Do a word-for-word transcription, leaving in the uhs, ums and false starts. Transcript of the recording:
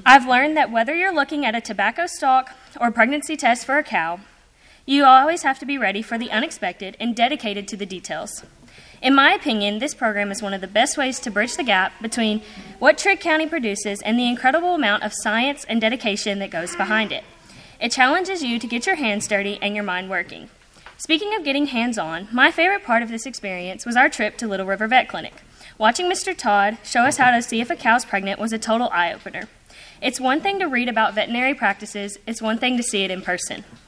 I've learned that whether you're looking at a tobacco stalk or pregnancy test for a cow, you always have to be ready for the unexpected and dedicated to the details. In my opinion, this program is one of the best ways to bridge the gap between what Trigg County produces and the incredible amount of science and dedication that goes behind it. It challenges you to get your hands dirty and your mind working. Speaking of getting hands-on, my favorite part of this experience was our trip to Little River Vet Clinic. Watching Mister Todd show us how to see if a cow's pregnant was a total eye-opener. It's one thing to read about veterinary practices, it's one thing to see it in person.